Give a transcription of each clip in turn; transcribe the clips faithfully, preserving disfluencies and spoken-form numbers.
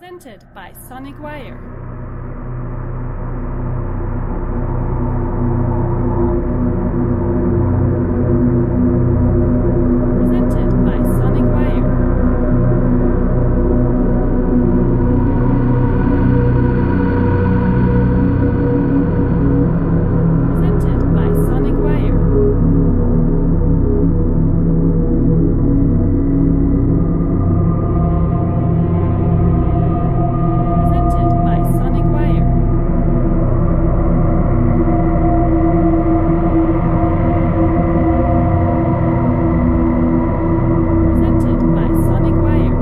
Presented by Sonic Wire. Presented by Sonic Wire. Presented by Sonic Wire. Presented by Sonic Wire. Presented by Sonic Wire.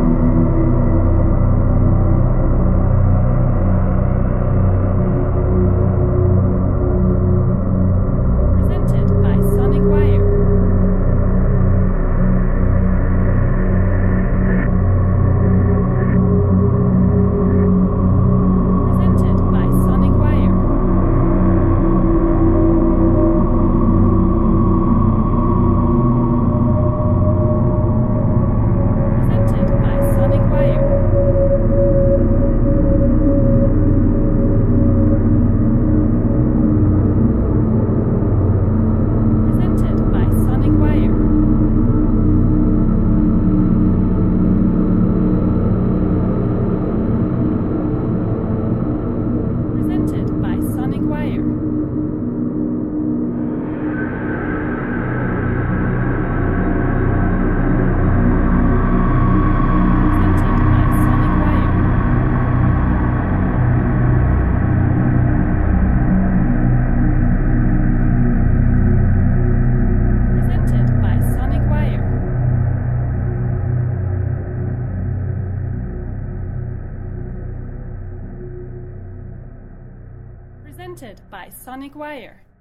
Presented by Sonic Wire. Presented by Sonic Wire. Presented by Sonic Wire. Presented by Sonic Wire. Presented by Sonic Wire. Presented by Sonic Wire. Presented by Sonic Wire. Presented by Sonic Wire.